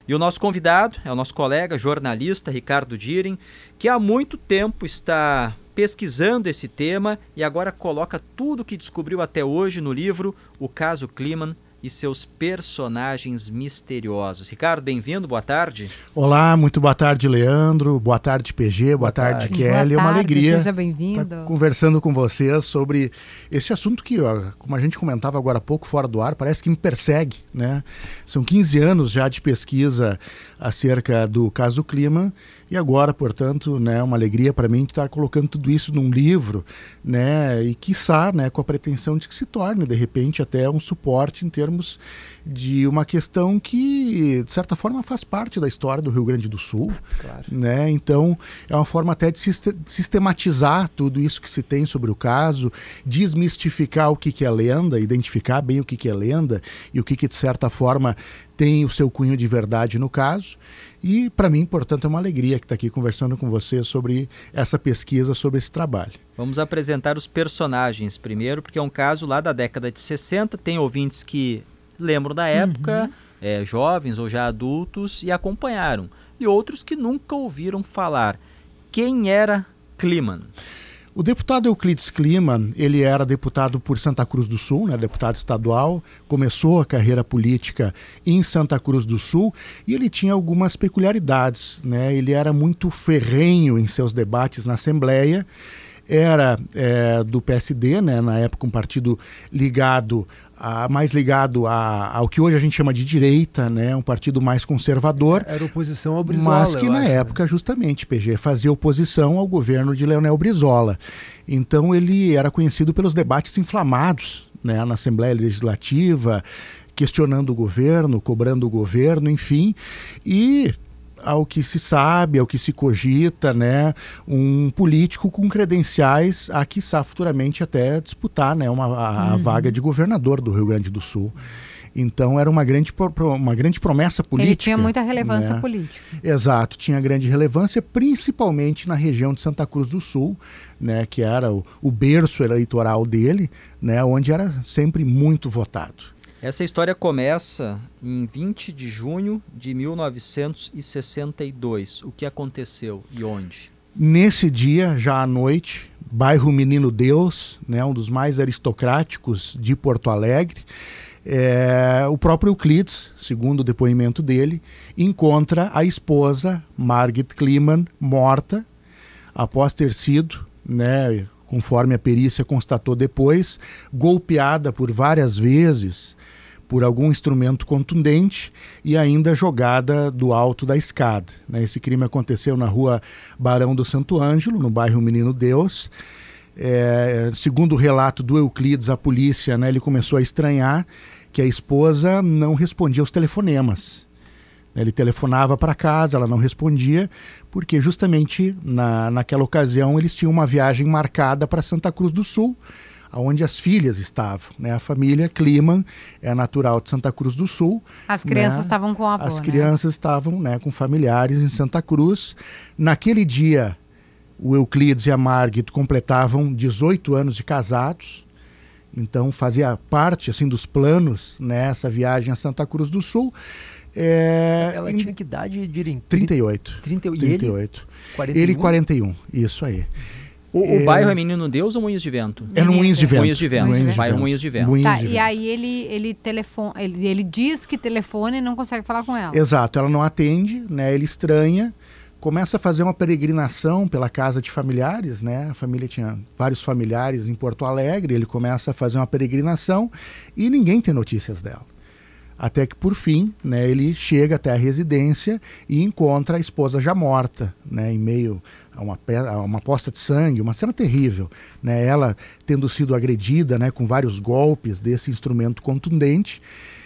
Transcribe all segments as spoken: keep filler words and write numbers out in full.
E o nosso convidado é o nosso colega jornalista Ricardo Diring, que há muito tempo está pesquisando esse tema e agora coloca tudo o que descobriu até hoje no livro O Caso Kliman e seus personagens misteriosos. Ricardo, bem-vindo, boa tarde. Olá, muito boa tarde, Leandro, boa tarde, P G, boa, boa tarde, tarde, Kelly. Boa é uma tarde, alegria seja bem-vindo. estar conversando com vocês sobre esse assunto que, ó, como a gente comentava agora há pouco, fora do ar, parece que me persegue, né? São quinze anos já de pesquisa acerca do caso Kliman e agora, portanto, né, uma alegria para mim estar colocando tudo isso num livro, né, e quiçá, né, com a pretensão de que se torne, de repente, até um suporte em termos de uma questão que, de certa forma, faz parte da história do Rio Grande do Sul. Claro. Né? Então, é uma forma até de sistematizar tudo isso que se tem sobre o caso, desmistificar o que, que é lenda, identificar bem o que, que é lenda e o que, que, de certa forma, tem o seu cunho de verdade no caso. E, para mim, portanto, é uma alegria que estar aqui conversando com você sobre essa pesquisa, sobre esse trabalho. Vamos apresentar os personagens primeiro, porque é um caso lá da década de sessenta. Tem ouvintes que lembram da época, uhum. é, jovens ou já adultos, e acompanharam. E outros que nunca ouviram falar. Quem era Kliman? O deputado Euclides Kliman, ele era deputado por Santa Cruz do Sul, né, deputado estadual, começou a carreira política em Santa Cruz do Sul e ele tinha algumas peculiaridades, né? Ele era muito ferrenho em seus debates na Assembleia, era é, do P S D, né, na época um partido ligado, a, mais ligado a, ao que hoje a gente chama de direita, né, um partido mais conservador. Era oposição ao Brizola. Mas que na acho, época, né? justamente, P G, fazia oposição ao governo de Leonel Brizola. Então ele era conhecido pelos debates inflamados, né, na Assembleia Legislativa, questionando o governo, cobrando o governo, enfim, e ao que se sabe, ao que se cogita, né, um político com credenciais a, quiçá, futuramente até disputar, né, uma, a, a uhum. vaga de governador do Rio Grande do Sul. Então era uma grande, uma grande promessa política. Ele tinha muita relevância, né? política. Exato, tinha grande relevância, principalmente na região de Santa Cruz do Sul, né, que era o, o berço eleitoral dele, né, onde era sempre muito votado. Essa história começa em vinte de junho de mil novecentos e sessenta e dois. O que aconteceu e onde? Nesse dia, já à noite, bairro Menino Deus, né, um dos mais aristocráticos de Porto Alegre, é, o próprio Euclides, segundo o depoimento dele, encontra a esposa, Margit Kliman, morta, após ter sido, né, conforme a perícia constatou depois, golpeada por várias vezes por algum instrumento contundente e ainda jogada do alto da escada. Né? Esse crime aconteceu na rua Barão do Santo Ângelo, no bairro Menino Deus. É, segundo o relato do Euclides, a polícia, né, ele começou a estranhar que a esposa não respondia aos telefonemas. Ele telefonava para casa, ela não respondia, porque justamente na, naquela ocasião eles tinham uma viagem marcada para Santa Cruz do Sul, onde as filhas estavam, né? A família Kliman é natural de Santa Cruz do Sul. As crianças né? estavam com a avó, As né? crianças estavam, né, com familiares em Santa Cruz. Naquele dia, o Euclides e a Margit completavam dezoito anos de casados, então fazia parte assim, dos planos, né, essa viagem a Santa Cruz do Sul. É, Ela em... tinha que idade de trinta e oito. trinta e oito. trinta e oito. quarenta e um? Ele quarenta e um, isso aí. O, é... o bairro é Menino Deus ou Moinhos de Vento? É no Moinhos de Vento. Moinhos de Vento. Moinhos de Bairro Vento. Moinhos de Vento. Moinhos Tá, de e Vento. aí ele, ele, telefone, ele, ele diz que telefona e não consegue falar com ela. Exato, ela não atende, né? Ele estranha, começa a fazer uma peregrinação pela casa de familiares, né? A família tinha vários familiares em Porto Alegre, ele começa a fazer uma peregrinação e ninguém tem notícias dela. Até que, por fim, né, ele chega até a residência e encontra a esposa já morta, né, em meio a uma, a uma poça de sangue, uma cena terrível. Né, ela tendo sido agredida, né, com vários golpes desse instrumento contundente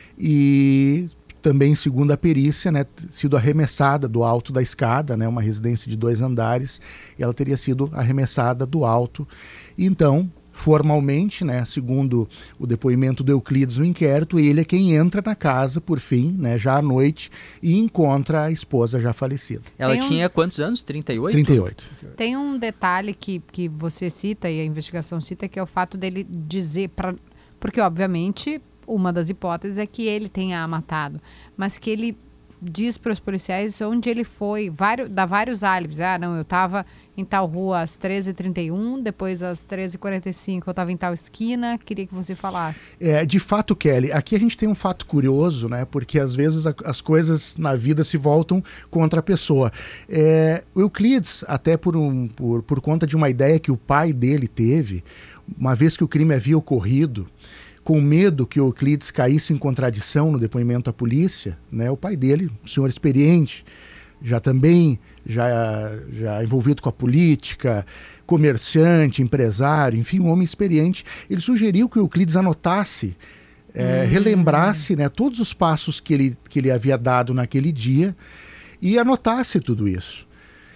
e também, segundo a perícia, né, sido arremessada do alto da escada, né, uma residência de dois andares, e ela teria sido arremessada do alto. E então, formalmente, né, segundo o depoimento do Euclides no inquérito, ele é quem entra na casa, por fim, né, já à noite, e encontra a esposa já falecida. Ela Tem um- tinha quantos anos? trinta e oito? trinta e oito. Tem um detalhe que, que você cita e a investigação cita, que é o fato dele dizer para, porque obviamente uma das hipóteses é que ele tenha a matado, mas que ele diz para os policiais onde ele foi, vários, dá vários álibis. Ah, não, eu estava em tal rua às treze e trinta e um, depois às treze e quarenta e cinco eu estava em tal esquina, queria que você falasse. É, de fato, Kelly, aqui a gente tem um fato curioso, né? Porque às vezes a, as coisas na vida se voltam contra a pessoa. É, o Euclides, até por, um, por, por conta de uma ideia que o pai dele teve, uma vez que o crime havia ocorrido, com medo que o Euclides caísse em contradição no depoimento à polícia, né? O pai dele, um senhor experiente, já também já, já envolvido com a política, comerciante, empresário, enfim, um homem experiente, ele sugeriu que o Euclides anotasse, é, hum. relembrasse, né, todos os passos que ele, que ele havia dado naquele dia e anotasse tudo isso.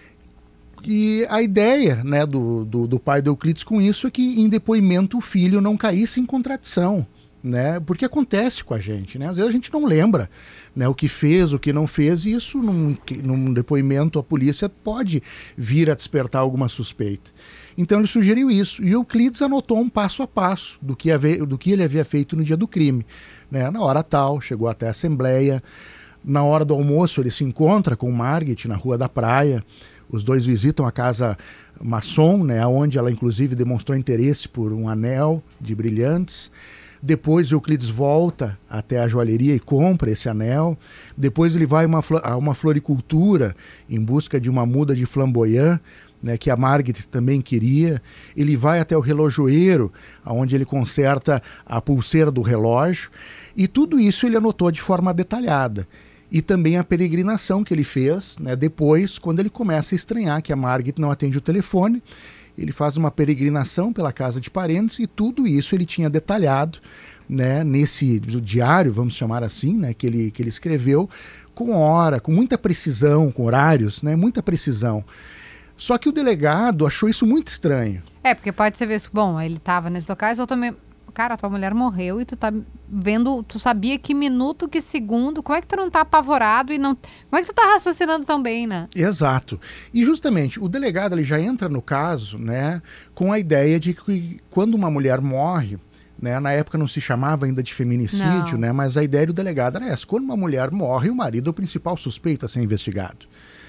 E a ideia, né, do, do, do pai do Euclides com isso é que em depoimento o filho não caísse em contradição, né, porque acontece com a gente, né, às vezes a gente não lembra, né, o que fez, o que não fez, e isso num, num depoimento a polícia pode vir a despertar alguma suspeita. Então ele sugeriu isso, e Euclides anotou um passo a passo do que, havia, do que ele havia feito no dia do crime, né, na hora tal, chegou até a Assembleia, na hora do almoço ele se encontra com Margit na Rua da Praia. Os dois visitam a casa maçom, né, onde ela inclusive demonstrou interesse por um anel de brilhantes. Depois Euclides volta até a joalheria e compra esse anel. Depois ele vai uma, a uma floricultura em busca de uma muda de flamboyant, né, que a Margit também queria. Ele vai até o relojoeiro, onde ele conserta a pulseira do relógio. E tudo isso ele anotou de forma detalhada. E também a peregrinação que ele fez, né, depois, quando ele começa a estranhar que a Margit não atende o telefone, ele faz uma peregrinação pela casa de parentes e tudo isso ele tinha detalhado, né, nesse diário, vamos chamar assim, né, que ele, que ele escreveu, com hora, com muita precisão, com horários, né, muita precisão. Só que o delegado achou isso muito estranho. É, porque pode ser isso, bom, ele estava nesses locais, ou também... Cara, tua mulher morreu e tu tá vendo, tu sabia que minuto, que segundo, como é que tu não tá apavorado e não... Como é que tu tá raciocinando tão bem, né? Exato. E justamente, o delegado ele já entra no caso, né, com a ideia de que quando uma mulher morre, né, na época não se chamava ainda de feminicídio, não. né, mas a ideia do delegado era essa, quando uma mulher morre, o marido é o principal suspeito a ser investigado.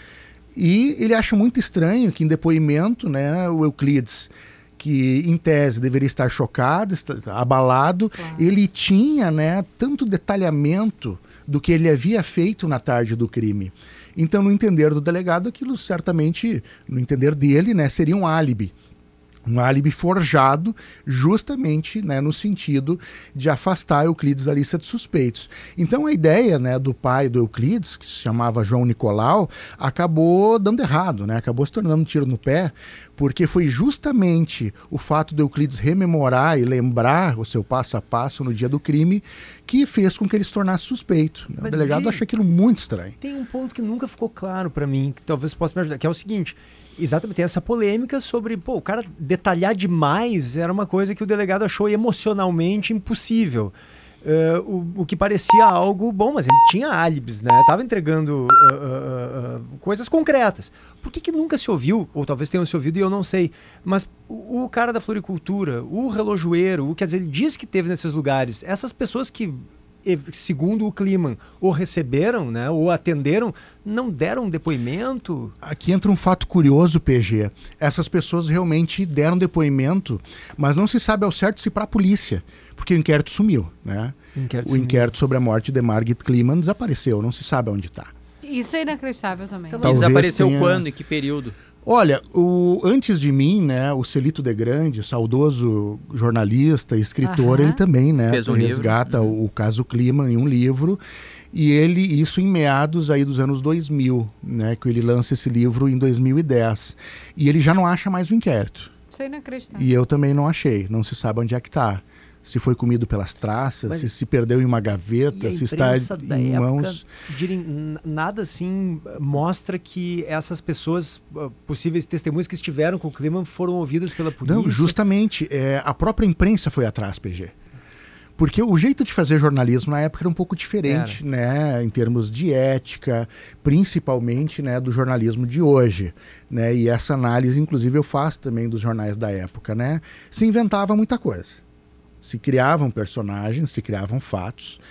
E ele acha muito estranho que em depoimento, né, o Euclides, que em tese deveria estar chocado, abalado, claro. Ele tinha, né, tanto detalhamento do que ele havia feito na tarde do crime. Então, no entender do delegado, aquilo certamente, no entender dele, né, seria um álibi. Um álibi forjado justamente, né, no sentido de afastar Euclides da lista de suspeitos. Então a ideia, né, do pai do Euclides, que se chamava João Nicolau, acabou dando errado, né, acabou se tornando um tiro no pé, porque foi justamente o fato de Euclides rememorar e lembrar o seu passo a passo no dia do crime que fez com que ele se tornasse suspeito. Mas o delegado de... achou aquilo muito estranho. Tem um ponto que nunca ficou claro para mim, que talvez possa me ajudar, que é o seguinte... Exatamente, tem essa polêmica sobre, pô, o cara detalhar demais era uma coisa que o delegado achou emocionalmente impossível. Uh, o, o que parecia algo bom, mas ele tinha álibis, né? Tava entregando uh, uh, uh, coisas concretas. Por que que nunca se ouviu, ou talvez tenham se ouvido e eu não sei, mas o, o cara da floricultura, o relojoeiro, o, quer dizer, ele diz que teve nesses lugares, essas pessoas que... segundo o Kliman, ou receberam, né, ou atenderam, não deram depoimento? Aqui entra um fato curioso, P G. Essas pessoas realmente deram depoimento, mas não se sabe ao certo se para a polícia, porque o inquérito sumiu, né? Inquérito o sumiu. inquérito sobre a morte de Margit Kliman desapareceu, não se sabe onde está. Isso é inacreditável também. Então, desapareceu tenha... quando, em que período? Olha, o, antes de mim, né, o Celito de Grande, saudoso jornalista e escritor, Aham. ele também, né, Fez um resgata livro. o, o caso Kliman em um livro, e ele, isso em meados aí dos anos dois mil, né, que ele lança esse livro em dois mil e dez, e ele já não acha mais o inquérito. Isso é inacreditável. E eu também não achei, não se sabe onde é que está. Se foi comido pelas traças, Mas, se se perdeu em uma gaveta, se está em mãos... Direm, nada assim mostra que essas pessoas, possíveis testemunhas que estiveram com o Kliman, foram ouvidas pela polícia? Não, justamente. É, a própria imprensa foi atrás, P G. Porque o jeito de fazer jornalismo na época era um pouco diferente, né, em termos de ética, principalmente, né, do jornalismo de hoje, né, e essa análise, inclusive, eu faço também dos jornais da época, né, se inventava muita coisa. Se criavam personagens, se criavam fatos,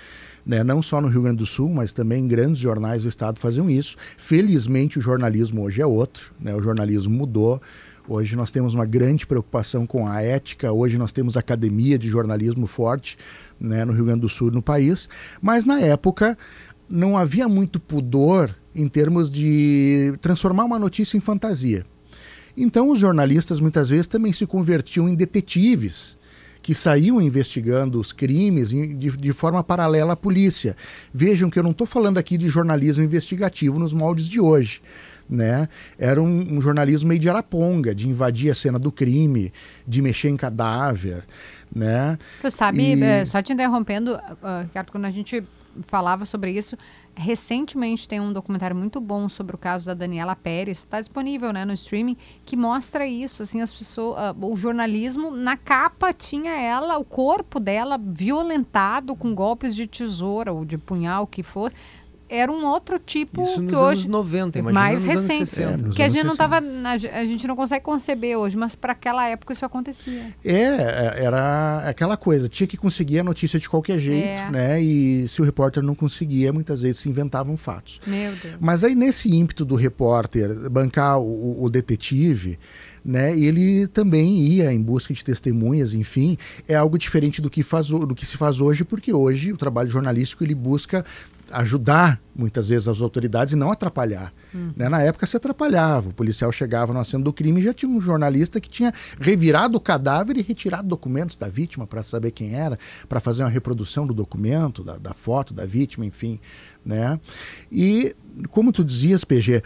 né? Não só no Rio Grande do Sul, mas também grandes jornais do estado faziam isso. Felizmente o jornalismo hoje é outro, né? O jornalismo mudou. Hoje nós temos uma grande preocupação com a ética, hoje nós temos academia de jornalismo forte, né, no Rio Grande do Sul e no país, mas na época não havia muito pudor em termos de transformar uma notícia em fantasia. Então os jornalistas muitas vezes também se convertiam em detetives, que saíam investigando os crimes de, de forma paralela à polícia. Vejam que eu não estou falando aqui de jornalismo investigativo nos moldes de hoje, né? Era um, um jornalismo meio de araponga, de invadir a cena do crime, de mexer em cadáver, né? Tu sabe, E... só te interrompendo, uh, Ricardo, quando a gente falava sobre isso, recentemente tem um documentário muito bom sobre o caso da Daniela Pérez, está disponível, né, no streaming, que mostra isso, assim, as pessoas, uh, o jornalismo, na capa tinha ela, o corpo dela violentado com golpes de tesoura ou de punhal, o que for. Era um outro tipo Isso nos que anos hoje noventa, imagina mais nos recente, anos sessenta. É, nos que a anos gente não sessenta. tava, a gente não consegue conceber hoje, mas para aquela época isso acontecia. É, era aquela coisa, tinha que conseguir a notícia de qualquer jeito, É. né? E se o repórter não conseguia, muitas vezes se inventavam fatos. Meu Deus. Mas aí nesse ímpeto do repórter bancar o, o detetive, né, ele também ia em busca de testemunhas, enfim, é algo diferente do que, faz, do que se faz hoje, porque hoje o trabalho jornalístico ele busca ajudar muitas vezes as autoridades e não atrapalhar. Hum. Né? Na época se atrapalhava, o policial chegava na cena do crime e já tinha um jornalista que tinha revirado o cadáver e retirado documentos da vítima para saber quem era, para fazer uma reprodução do documento, da, da foto da vítima, enfim. Né? E como tu dizias, P G,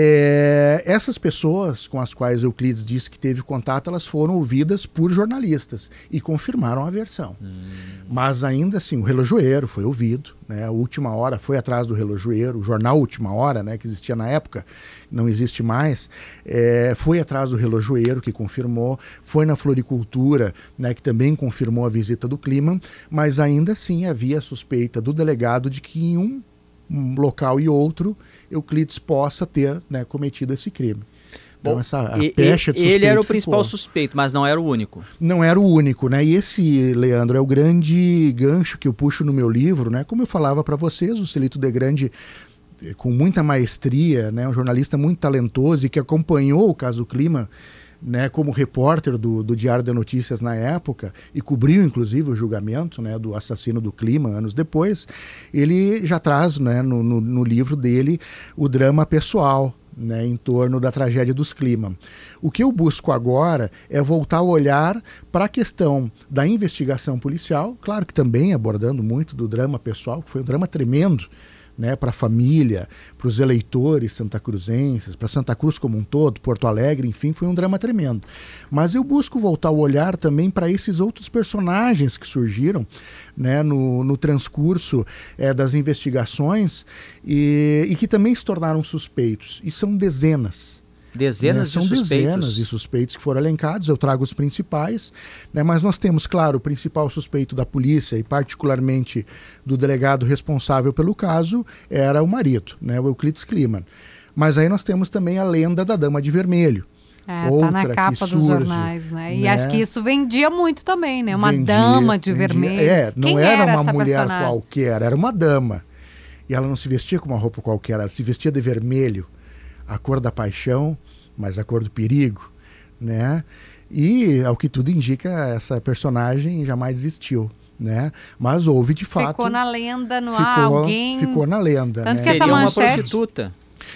é, essas pessoas com as quais Euclides disse que teve contato, elas foram ouvidas por jornalistas e confirmaram a versão. Hum. Mas ainda assim, o relojoeiro foi ouvido, né? A Última Hora foi atrás do relojoeiro, o jornal Última Hora, né, que existia na época, não existe mais, é, foi atrás do relojoeiro, que confirmou, foi na floricultura, né, que também confirmou a visita do Kliman, mas ainda assim havia suspeita do delegado de que em um um local e outro, Euclides possa ter, né, cometido esse crime. Então, Bom, essa, a e, pecha de suspeito ele era o ficou. principal suspeito, mas não era o único. Não era o único, né? E esse, Leandro, é o grande gancho que eu puxo no meu livro, né? Como eu falava para vocês, o Celito Degrande, com muita maestria, né, um jornalista muito talentoso e que acompanhou o caso Kliman, né, como repórter do, do Diário de Notícias na época, e cobriu inclusive o julgamento, né, do assassino do Kliman anos depois, ele já traz, né, no, no, no livro dele o drama pessoal, né, em torno da tragédia dos Kliman. O que eu busco agora é voltar a olhar para a questão da investigação policial, claro que também abordando muito do drama pessoal, que foi um drama tremendo, né, para a família, para os eleitores santacruzenses, para Santa Cruz como um todo, Porto Alegre, enfim, foi um drama tremendo. Mas eu busco voltar o olhar também para esses outros personagens que surgiram, né, no, no transcurso é, das investigações e, e que também se tornaram suspeitos. E são dezenas. Dezenas né? de São suspeitos. dezenas de suspeitos que foram elencados, eu trago os principais, né? Mas nós temos, claro, o principal suspeito da polícia e particularmente do delegado responsável pelo caso era o marido, né? O Euclides Kliman. Mas aí nós temos também a lenda da Dama de Vermelho. É, outra tá na capa que dos surge, jornais, né? E né? acho que isso vendia muito também, né? Uma Vendia, dama de vendia. vermelho. É, não Quem era, era uma essa mulher personagem? qualquer, era uma dama. E ela não se vestia com uma roupa qualquer, ela se vestia de vermelho, a cor da paixão, mas a cor do perigo, né? E, ao que tudo indica, essa personagem jamais existiu, né? Mas houve, de fato... Ficou na lenda, no ficou, ah, alguém... Ficou na lenda, Tanto né? que essa Seria uma manchete- prostituta.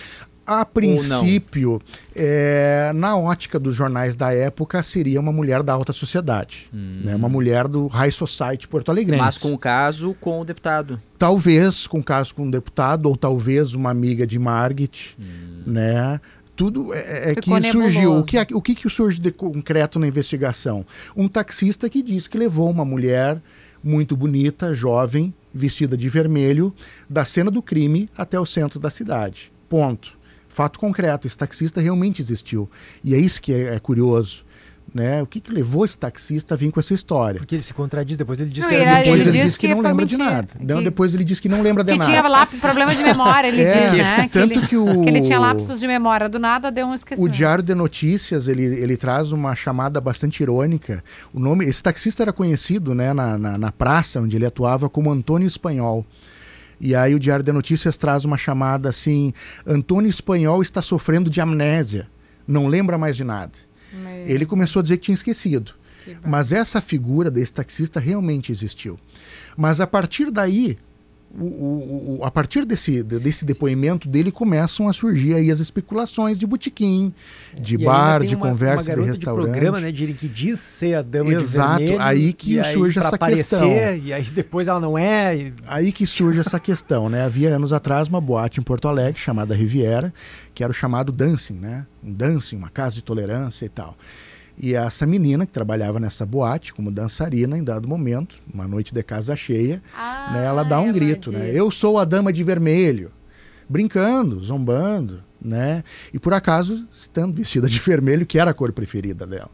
A princípio, é, na ótica dos jornais da época, seria uma mulher da alta sociedade, Hum. né? Uma mulher do high society porto-alegrense. Mas com o caso com o deputado. Talvez com caso com um deputado, ou talvez uma amiga de Margit, Hum. né? Tudo é, é que Ficou surgiu. nebuloso. O que, o que que surge de concreto na investigação? Um taxista que diz que levou uma mulher muito bonita, jovem, vestida de vermelho, da cena do crime até o centro da cidade. Ponto. Fato concreto, esse taxista realmente existiu. E é isso que é, é curioso. Né? O que, que levou esse taxista a vir com essa história? Porque ele se contradiz, depois ele diz Não, que ele- era Depois ele ele, diz diz que, que não foi lembra de mentira, nada. Não, que- depois ele diz que não lembra de Que nada. tinha lá problema de memória, ele É, diz, né? Que tanto ele, que o- que ele tinha lapsos de memória. Do nada deu um O esquecimento. Diário de Notícias, ele, ele traz uma chamada bastante irônica. O nome, esse taxista era conhecido, né, na, na, na praça onde ele atuava como Antônio Espanhol. E aí o Diário de Notícias traz uma chamada assim: Antônio Espanhol está sofrendo de amnésia, não lembra mais de nada. Meu... Ele começou a dizer que tinha esquecido. Que Mas essa figura desse taxista realmente existiu. Mas a partir daí, o, o, o, a partir desse, desse depoimento dele, começam a surgir aí as especulações de botequim, de e bar, de uma, conversa, uma de restaurante. De programa, né, de que diz ser a dama Exato, de vermelho. aí que e surge aí, essa aparecer, questão. E aí depois ela não é. E... Aí que surge essa questão, né? Havia anos atrás uma boate em Porto Alegre chamada Riviera, que era o chamado dancing, né? Um dancing, uma casa de tolerância e tal. E essa menina que trabalhava nessa boate como dançarina, em dado momento, uma noite de casa cheia, ah, né, ela dá um ela grito, diz. né? Eu sou a dama de vermelho, brincando, zombando, né? E por acaso, estando vestida de vermelho, que era a cor preferida dela.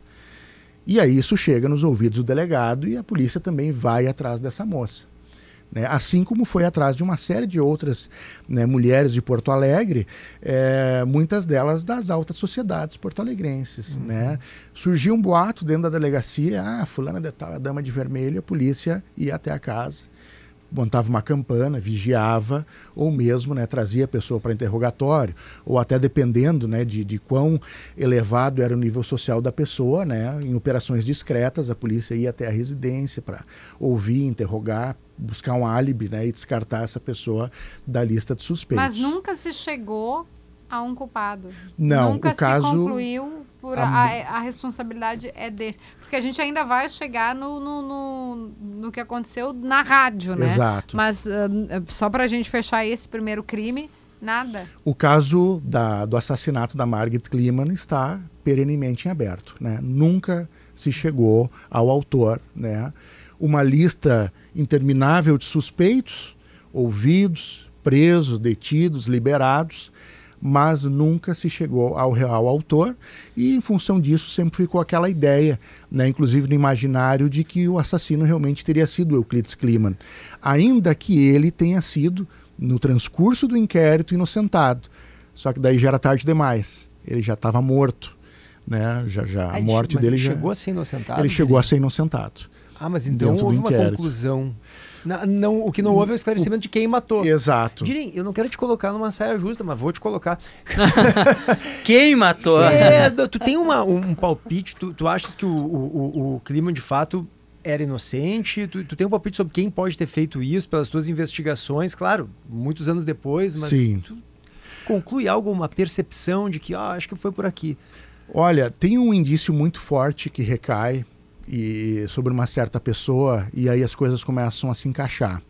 E aí isso chega nos ouvidos do delegado e a polícia também vai atrás dessa moça. Né? Assim como foi atrás de uma série de outras, né, mulheres de Porto Alegre, é, muitas delas das altas sociedades porto-alegrenses. Uhum. Né? Surgiu um boato dentro da delegacia: ah, fulana de tal, a dama de vermelho. A polícia ia até a casa, montava uma campana, vigiava, ou mesmo, né, trazia a pessoa para interrogatório, ou até dependendo, né, de, de quão elevado era o nível social da pessoa, né, em operações discretas, a polícia ia até a residência para ouvir, interrogar, buscar um álibi, né, e descartar essa pessoa da lista de suspeitos. Mas nunca se chegou a um culpado. Não, nunca o caso... se concluiu por a, a, a responsabilidade é desse. Porque a gente ainda vai chegar no, no, no, no que aconteceu na rádio, né? Exato. Mas uh, só para a gente fechar esse primeiro crime, nada. O caso da, do assassinato da Margit Kliman está perenemente em aberto, né? Nunca se chegou ao autor, né? Uma lista interminável de suspeitos, ouvidos, presos, detidos, liberados, mas nunca se chegou ao real autor, e em função disso sempre ficou aquela ideia, né, inclusive no imaginário, de que o assassino realmente teria sido Euclides Kliman, ainda que ele tenha sido, no transcurso do inquérito, inocentado. Só que daí já era tarde demais, ele já estava morto, né? já, já, a morte mas dele ele já... chegou a ser inocentado? Ele chegou a ser inocentado. Ah, mas então houve uma conclusão. Não, não, o que não houve é o esclarecimento de quem matou. Exato. Dirim, eu não quero te colocar numa saia justa, mas vou te colocar. Quem matou? É, tu tem uma, um palpite, tu, tu achas que o, o, o Kliman de fato era inocente? Tu, tu tem um palpite sobre quem pode ter feito isso pelas tuas investigações? Claro, muitos anos depois, mas Sim. Tu conclui algo, uma percepção de que, ah, acho que foi por aqui. Olha, tem um indício muito forte que recai e sobre uma certa pessoa, e aí as coisas começam a se encaixar.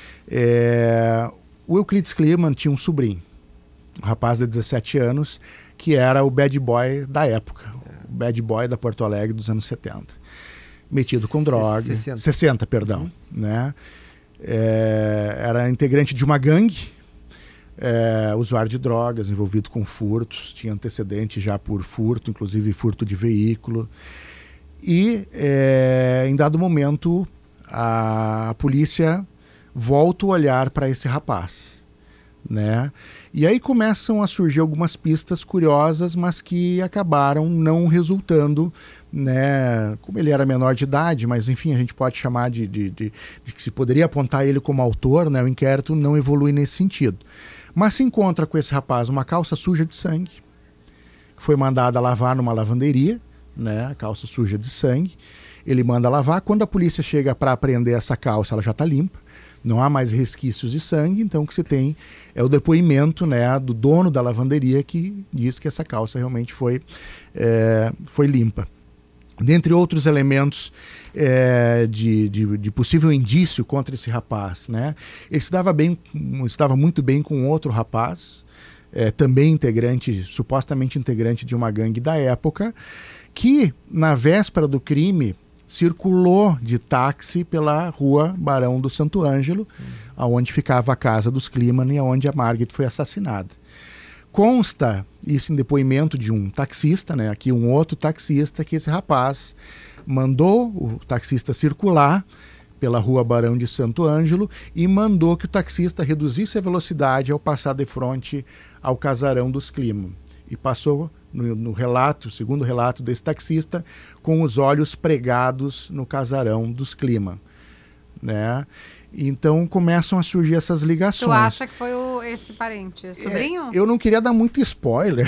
É, o Euclides Kliman tinha um sobrinho, um rapaz de dezessete anos, que era o bad boy da época, o bad boy da Porto Alegre dos anos setenta. Metido com droga. sessenta. sessenta, perdão. Uhum. Né? É, era integrante de uma gangue, é, usuário de drogas, envolvido com furtos, tinha antecedente já por furto, inclusive furto de veículo. E, é, em dado momento, a, a polícia volta o olhar para esse rapaz, né? E aí começam a surgir algumas pistas curiosas, mas que acabaram não resultando, né? Como ele era menor de idade, mas enfim, a gente pode chamar de, de, de, de que se poderia apontar ele como autor, né? O inquérito não evolui nesse sentido. Mas se encontra com esse rapaz uma calça suja de sangue, que foi mandada lavar numa lavanderia, né, a calça suja de sangue, ele manda lavar. Quando a polícia chega para apreender essa calça, ela já está limpa, não há mais resquícios de sangue, então o que se tem é o depoimento, né, do dono da lavanderia, que diz que essa calça realmente foi, é, foi limpa. Dentre outros elementos é, de, de, de possível indício contra esse rapaz, né, ele se dava, bem, se dava muito bem com outro rapaz, é, também integrante, supostamente integrante de uma gangue da época, que na véspera do crime circulou de táxi pela rua Barão do Santo Ângelo, hum. onde ficava a casa dos Kliman e onde a Margit foi assassinada. Consta isso em depoimento de um taxista, né, aqui um outro taxista, que esse rapaz mandou o taxista circular pela rua Barão de Santo Ângelo e mandou que o taxista reduzisse a velocidade ao passar de frente ao casarão dos Kliman. E passou no, no relato, segundo relato desse taxista, com os olhos pregados no casarão dos Kliman, né? Então começam a surgir essas ligações. Tu acha que foi o, esse parente, sobrinho? É, eu não queria dar muito spoiler.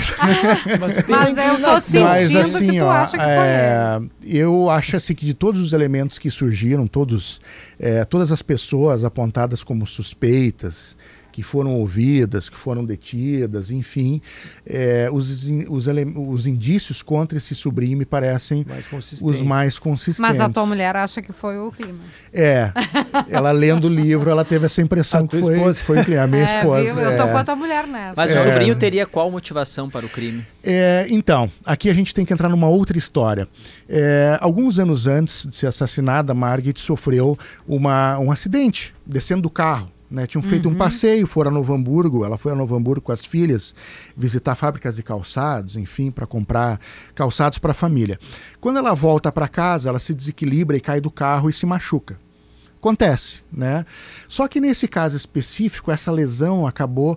Mas eu tô sentindo Mas, assim, que tu ó, acha que foi é, ele. Eu acho assim, que de todos os elementos que surgiram, todos, é, todas as pessoas apontadas como suspeitas, que foram ouvidas, que foram detidas, enfim, é, os, os, os indícios contra esse sobrinho me parecem mais os mais consistentes. Mas a tua mulher acha que foi o Kliman. É, ela lendo o livro, ela teve essa impressão a que foi, esposa. foi a minha é, esposa. Viu? Eu tô é. com a tua mulher nessa. Mas É. o sobrinho teria qual motivação para o crime? É, então, aqui a gente tem que entrar numa outra história. É, alguns anos antes de ser assassinada, Margit sofreu uma, um acidente descendo do carro. Né, tinham feito uhum. um passeio, foram a Novo Hamburgo, ela foi a Novo Hamburgo com as filhas visitar fábricas de calçados, enfim, para comprar calçados para a família. Quando ela volta para casa, ela se desequilibra e cai do carro e se machuca. Acontece, né? Só que nesse caso específico, essa lesão acabou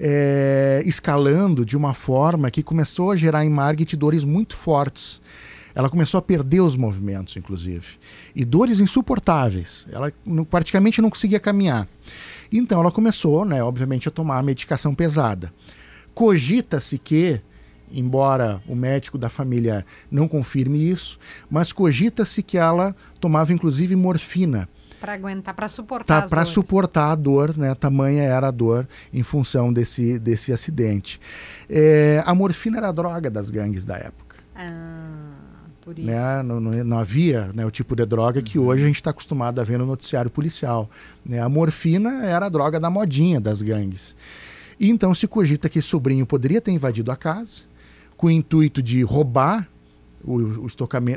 é, escalando de uma forma que começou a gerar em Margit dores muito fortes. Ela começou a perder os movimentos, inclusive. E dores insuportáveis. Ela não, praticamente não conseguia caminhar. Então ela começou, né, obviamente, a tomar medicação pesada. Cogita-se que, embora o médico da família não confirme isso, mas cogita-se que ela tomava, inclusive, morfina. Para aguentar, para suportar tá, Para suportar a dor, né? Tamanha era a dor em função desse, desse acidente. É, a morfina era a droga das gangues da época. Ah... Por isso. Né? Não, não, não havia, né, o tipo de droga que uhum. hoje a gente está acostumado a ver no noticiário policial. Né? A morfina era a droga da modinha das gangues. E então se cogita que esse sobrinho poderia ter invadido a casa com o intuito de roubar o, o,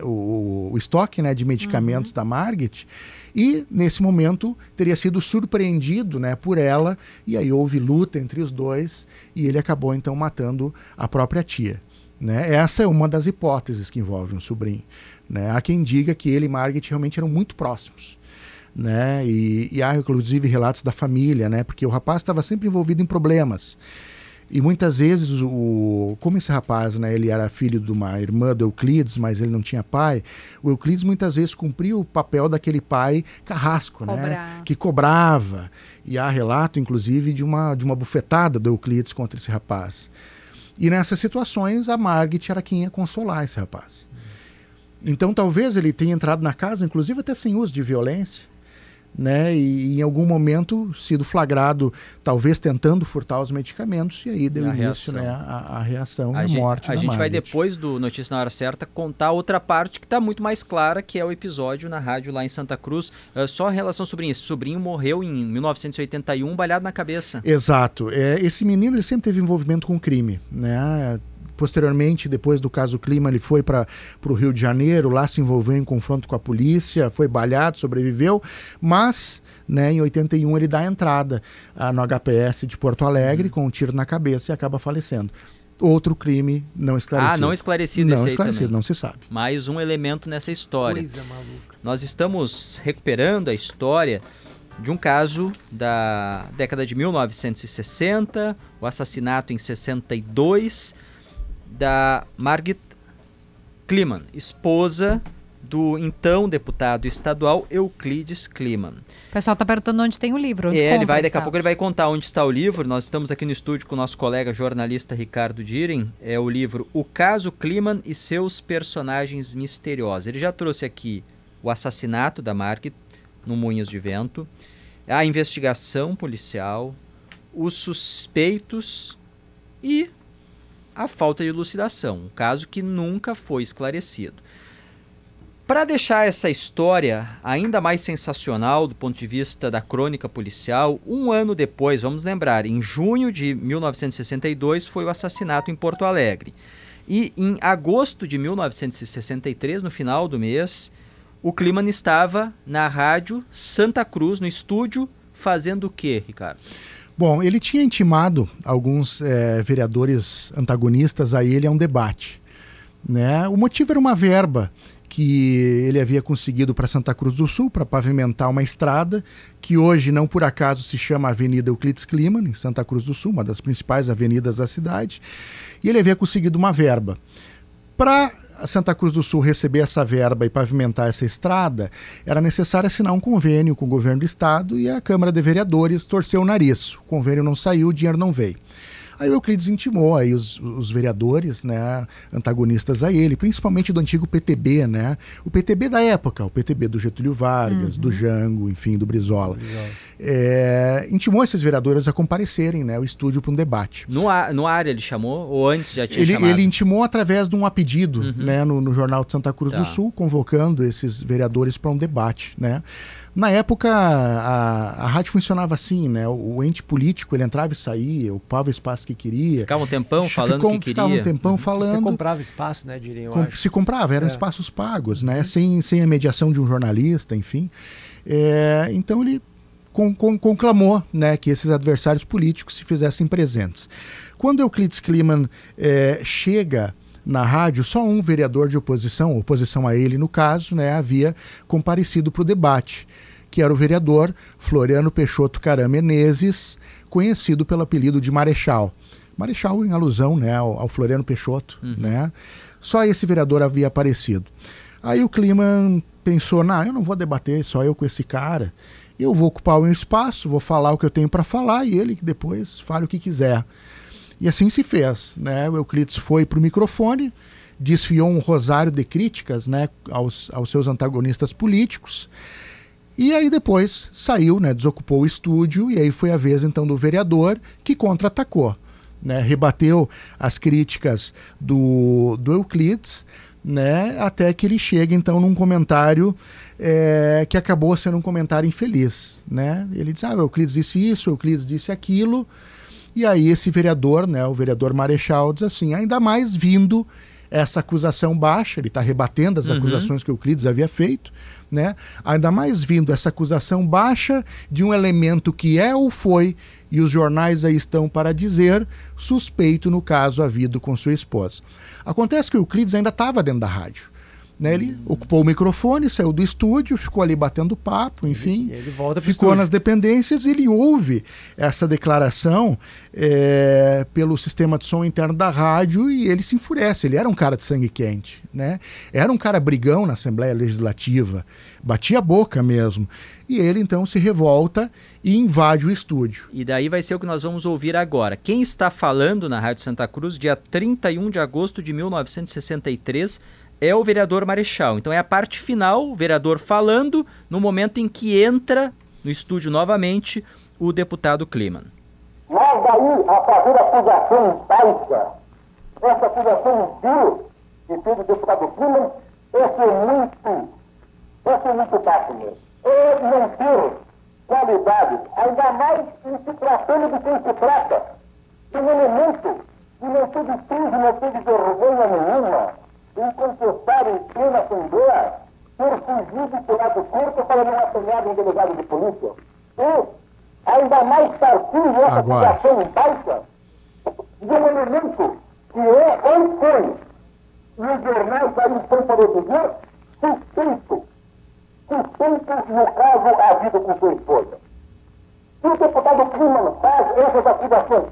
o, o estoque, né, de medicamentos uhum. da Margit, e nesse momento teria sido surpreendido, né, por ela, e aí houve luta entre os dois e ele acabou então matando a própria tia. Né? Essa é uma das hipóteses que envolve um sobrinho. Né? Há quem diga que ele e Margit realmente eram muito próximos. Né? E, e há inclusive relatos da família, né? Porque o rapaz estava sempre envolvido em problemas. E muitas vezes, o, como esse rapaz, né, ele era filho de uma irmã do Euclides, mas ele não tinha pai, o Euclides muitas vezes cumpria o papel daquele pai carrasco, né? Que cobrava. E há relato, inclusive, de uma, de uma bufetada do Euclides contra esse rapaz. E nessas situações, a Margit era quem ia consolar esse rapaz. Então, talvez ele tenha entrado na casa, inclusive até sem uso de violência, né? E, e em algum momento sido flagrado, talvez tentando furtar os medicamentos, e aí deu a início, reação. né, a, a reação a e a gente, morte a da gente Margit. vai depois do Notícia na Hora Certa contar outra parte que está muito mais clara, que é o episódio na rádio lá em Santa Cruz. Uh, só a relação sobrinho. Esse sobrinho morreu em mil novecentos e oitenta e um, balhado na cabeça. Exato. É, esse menino ele sempre teve envolvimento com crime, né? Posteriormente, depois do caso Kliman, ele foi para o Rio de Janeiro, lá se envolveu em confronto com a polícia, foi baleado, sobreviveu, mas, né, em oitenta e um ele dá a entrada ah, no H P S de Porto Alegre, uhum. com um tiro na cabeça, e acaba falecendo. Outro crime não esclarecido. Ah, não esclarecido não esse aí esclarecido, também. não se sabe. Mais um elemento nessa história. Coisa maluca. Nós estamos recuperando a história de um caso da década de mil novecentos e sessenta, o assassinato em sessenta e dois da Margit Kliman, esposa do então deputado estadual Euclides Kliman. O pessoal está perguntando onde tem o livro, onde é, ele vai, daqui está. a pouco ele vai contar onde está o livro. Nós estamos aqui no estúdio com o nosso colega jornalista Ricardo Dieren. É o livro O Caso Kliman e Seus Personagens Misteriosos. Ele já trouxe aqui o assassinato da Margit no Moinhos de Vento, a investigação policial, os suspeitos e a falta de elucidação, um caso que nunca foi esclarecido. Para deixar essa história ainda mais sensacional do ponto de vista da crônica policial, um ano depois, vamos lembrar, em junho de mil novecentos e sessenta e dois foi o assassinato em Porto Alegre. E em agosto de mil novecentos e sessenta e três, no final do mês, o Kliman estava na rádio Santa Cruz, no estúdio, fazendo o quê, Ricardo? Bom, ele tinha intimado alguns é, vereadores antagonistas a ele a um debate. Né? O motivo era uma verba que ele havia conseguido para Santa Cruz do Sul, para pavimentar uma estrada, que hoje, não por acaso, se chama Avenida Euclides Kliman, em Santa Cruz do Sul, uma das principais avenidas da cidade, e ele havia conseguido uma verba. Para a Santa Cruz do Sul receber essa verba e pavimentar essa estrada, era necessário assinar um convênio com o governo do estado e a Câmara de Vereadores torceu o nariz. O convênio não saiu, o dinheiro não veio. Aí o Euclides intimou aí os, os vereadores, né, antagonistas a ele, principalmente do antigo P T B, né? O P T B da época, o P T B do Getúlio Vargas, uhum. do Jango, enfim, do Brizola. Brizola. É, intimou esses vereadores a comparecerem, né, ao estúdio para um debate. No, ar, no ar ele chamou ou antes já tinha ele, chamado? Ele intimou através de um apedido, uhum. né, no, no Jornal de Santa Cruz tá. do Sul, convocando esses vereadores para um debate, né? Na época, a, a rádio funcionava assim, né? O, o ente político, ele entrava e saía, ocupava o espaço que queria. Ficava um tempão falando ficou, que queria. Ficava um tempão uhum. falando. Você comprava espaço, né, diria eu Com, acho. Se comprava, eram é. espaços pagos, né? Uhum. Sem, sem a mediação de um jornalista, enfim. É, então ele con, con, conclamou, né, que esses adversários políticos se fizessem presentes. Quando Euclides Kliman é, chega na rádio, só um vereador de oposição, oposição a ele no caso, né, havia comparecido para o debate, que era o vereador Floriano Peixoto Caram Menezes, conhecido pelo apelido de Marechal. Marechal em alusão, né, ao, ao Floriano Peixoto. Uhum. Né? Só esse vereador havia aparecido. Aí o Kliman pensou, não, eu não vou debater só eu com esse cara, eu vou ocupar o meu espaço, vou falar o que eu tenho para falar e ele que depois fale o que quiser. E assim se fez. Né? O Euclides foi para o microfone, desfiou um rosário de críticas, né, aos, aos seus antagonistas políticos. E aí depois saiu, né, desocupou o estúdio, e aí foi a vez então do vereador que contra-atacou, né, rebateu as críticas do, do Euclides, né, até que ele chega então num comentário é, que acabou sendo um comentário infeliz. Né? Ele diz, ah, o Euclides disse isso, o Euclides disse aquilo, e aí esse vereador, né, o vereador Marechal, diz assim, ainda mais vindo essa acusação baixa, ele está rebatendo as uhum. acusações que o Euclides havia feito, né? Ainda mais vindo essa acusação baixa de um elemento que é ou foi, e os jornais aí estão para dizer, suspeito no caso havido com sua esposa. Acontece que o Euclides ainda estava dentro da rádio. Né? Ele hum. ocupou o microfone, saiu do estúdio, ficou ali batendo papo, enfim, ele, ele volta pro ficou estúdio. nas dependências e ele ouve essa declaração é, pelo sistema de som interno da rádio e ele se enfurece. Ele era um cara de sangue quente, né? Era um cara brigão na Assembleia Legislativa, batia a boca mesmo. E ele então se revolta e invade o estúdio. E daí vai ser o que nós vamos ouvir agora. Quem está falando na Rádio Santa Cruz, dia trinta e um de agosto de mil novecentos e sessenta e três, é o vereador Marechal. Então é a parte final, o vereador falando, no momento em que entra no estúdio novamente o deputado Kliman. Mas daí a fazer acusação baixa, essa acusação dura que fez o deputado Kliman, esse é muito, esse é muito baixo. É não ter qualidade, ainda mais em se tratando de quem se trata, de um elemento que não teve crise, não teve vergonha nenhuma, em contestar em plena Assembleia, ter fugido e tirado corpo para não apanhar um delegado de polícia. E, ainda mais partindo essa acusação baixa de um elemento que é ou foi, e os jornais aí estão para dizer, suspeito. Suspeito no caso havido com sua esposa. E o deputado Kliman faz essas acusações.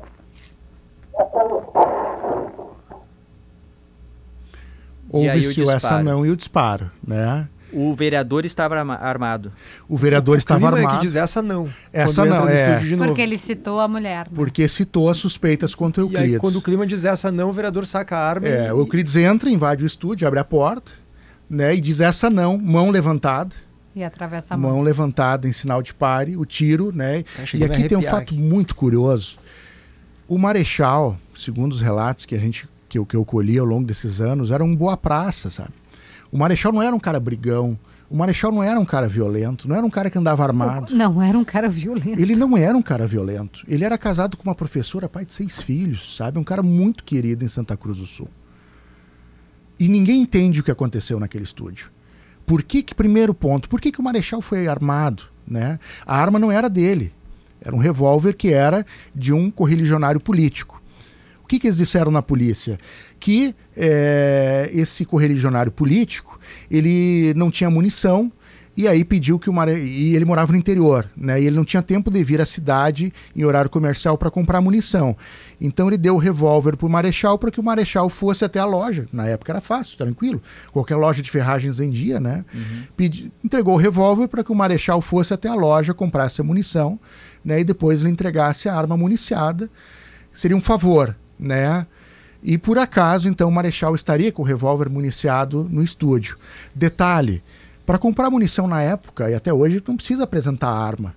Houve-se o essa não e o disparo, né? O vereador estava armado. O vereador o estava armado. É que diz essa não. Essa não, é. Porque ele citou a mulher. Né? Porque citou as suspeitas contra o Euclides. E aí, quando o Kliman diz essa não, o vereador saca a arma. É, e... o Euclides entra, invade o estúdio, abre a porta, né? E diz essa não, mão levantada. E atravessa a mão. Mão levantada em sinal de pare, o tiro, né? E aqui tem um fato aqui. muito curioso. O Marechal, segundo os relatos que a gente que eu, que eu colhi ao longo desses anos, era um boa praça, sabe? O Marechal não era um cara brigão, o Marechal não era um cara violento, não era um cara que andava armado. Não, era um cara violento. Ele não era um cara violento. Ele era casado com uma professora, pai de seis filhos, sabe? Um cara muito querido em Santa Cruz do Sul. E ninguém entende o que aconteceu naquele estúdio. Por que que, primeiro ponto, por que que o Marechal foi armado, né? A arma não era dele. Era um revólver que era de um correligionário político. O que que eles disseram na polícia? Que é, esse correligionário político, ele não tinha munição E aí pediu que o Mare... E ele morava no interior, né? E ele não tinha tempo de vir à cidade em horário comercial para comprar munição. Então ele deu o revólver para o Marechal para que o Marechal fosse até a loja. Na época era fácil, tranquilo. Qualquer loja de ferragens vendia, né? Uhum. Pedi... Entregou o revólver para que o Marechal fosse até a loja, comprasse a munição, né? E depois ele entregasse a arma municiada. Seria um favor, né? E por acaso, então, o Marechal estaria com o revólver municiado no estúdio. Detalhe, para comprar munição na época, e até hoje, não precisa apresentar arma.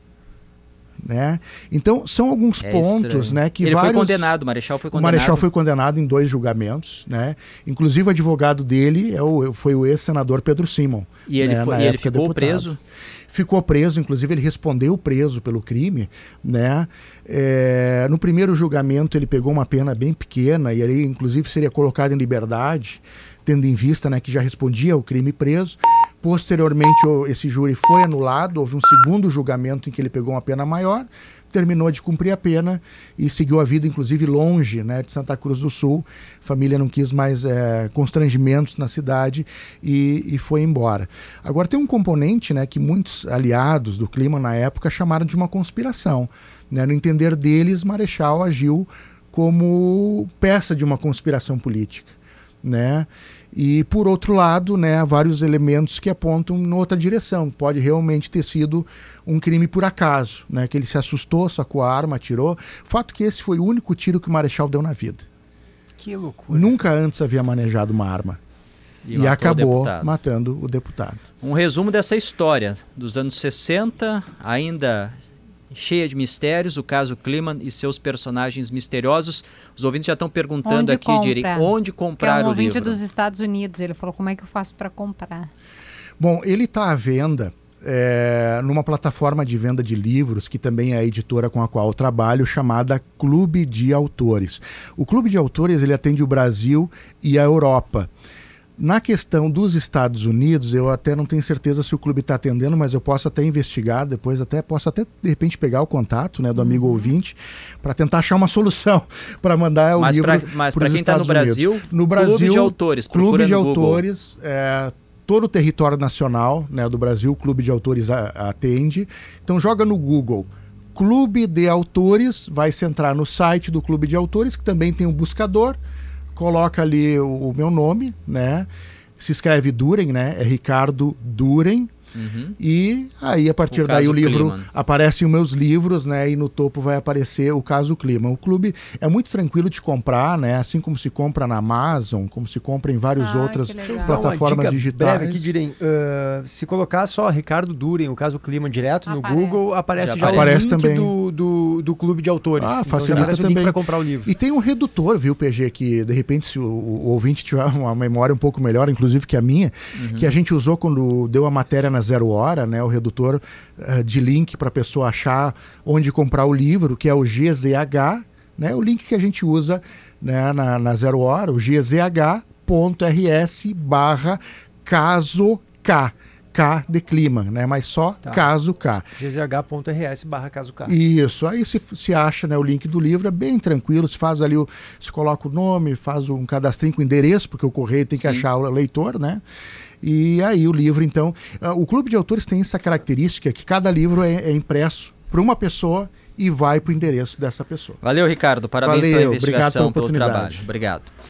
Né? Então, são alguns é pontos, estranho. né, que Ele vários... foi condenado, o Marechal foi condenado. O Marechal foi condenado em dois julgamentos, né? Inclusive o advogado dele é o, foi o ex-senador Pedro Simon. E ele, né, foi, e ele ficou deputado. preso? Ficou preso, inclusive ele respondeu preso pelo crime, né? É, no primeiro julgamento ele pegou uma pena bem pequena e ele inclusive seria colocado em liberdade, tendo em vista, né, que já respondia ao crime preso. Posteriormente, esse júri foi anulado, houve um segundo julgamento em que ele pegou uma pena maior, terminou de cumprir a pena e seguiu a vida, inclusive, longe, né, de Santa Cruz do Sul. A família não quis mais é, constrangimentos na cidade e, e foi embora. Agora, tem um componente, né, que muitos aliados do clima na época chamaram de uma conspiração. Né? No entender deles, Marechal agiu como peça de uma conspiração política. Né? E por outro lado, né, há vários elementos que apontam em outra direção. Pode realmente ter sido um crime por acaso, né, que ele se assustou, sacou a arma, atirou. Fato que esse foi o único tiro que o Marechal deu na vida. Que loucura. Nunca antes havia manejado uma arma. E, e acabou o matando o deputado. Um resumo dessa história dos anos sessenta, ainda cheia de mistérios, o caso Kliman e seus personagens misteriosos. Os ouvintes já estão perguntando onde aqui, compra? Diri, onde comprar que é um o ouvinte livro? dos Estados Unidos, ele falou, como é que eu faço para comprar? Bom, ele está à venda é, numa plataforma de venda de livros, que também é a editora com a qual eu trabalho, chamada Clube de Autores. O Clube de Autores ele atende o Brasil e a Europa. Na questão dos Estados Unidos, eu até não tenho certeza se o clube está atendendo, mas eu posso até investigar depois, até posso até de repente pegar o contato, né, do amigo uhum. ouvinte para tentar achar uma solução para mandar o mas livro para os Estados Unidos. Mas para quem está no Brasil, no Brasil, Clube de Autores, Clube de Google. Autores, é, todo o território nacional, né, do Brasil, o Clube de Autores a, atende. Então joga no Google Clube de Autores, vai se entrar no site do Clube de Autores, que também tem um buscador. Coloca ali o, o meu nome, né? Se escreve Duren, né? É Ricardo Duren. Uhum. E aí, a partir o daí, o livro Kliman. Aparecem os meus livros, né? E no topo vai aparecer o caso Kliman. O clube é muito tranquilo de comprar, né? Assim como se compra na Amazon, como se compra em várias ah, outras plataformas então, digitais. Breve aqui, Direm, uh, se colocar só Ricardo Duren, o caso Kliman, direto aparece. no Google, aparece já, já aparece o link também. Do, do, do Clube de Autores. Ah, então facilita já aparece também. o link para comprar o livro. E tem um redutor, viu, P G, que de repente se o, o ouvinte tiver uma memória um pouco melhor, inclusive que a minha, uhum. que a gente usou quando deu a matéria na Zero Hora, né? O redutor uh, de link para a pessoa achar onde comprar o livro, que é o G Z H, né? O link que a gente usa, né, na, na Zero Hora, o gzh.rs barra caso K. K de clima, né? Mas só tá. caso K. gzh.rs barra caso K. Isso, aí se, se acha, né, o link do livro, é bem tranquilo, se faz ali, o, se coloca o nome, faz um cadastrinho com endereço, porque o correio tem que Sim. achar o leitor, né? E aí o livro, então... Uh, o Clube de Autores tem essa característica que cada livro é, é impresso por uma pessoa e vai para o endereço dessa pessoa. Valeu, Ricardo. Parabéns Valeu, pela investigação, obrigado pela pelo trabalho. Obrigado.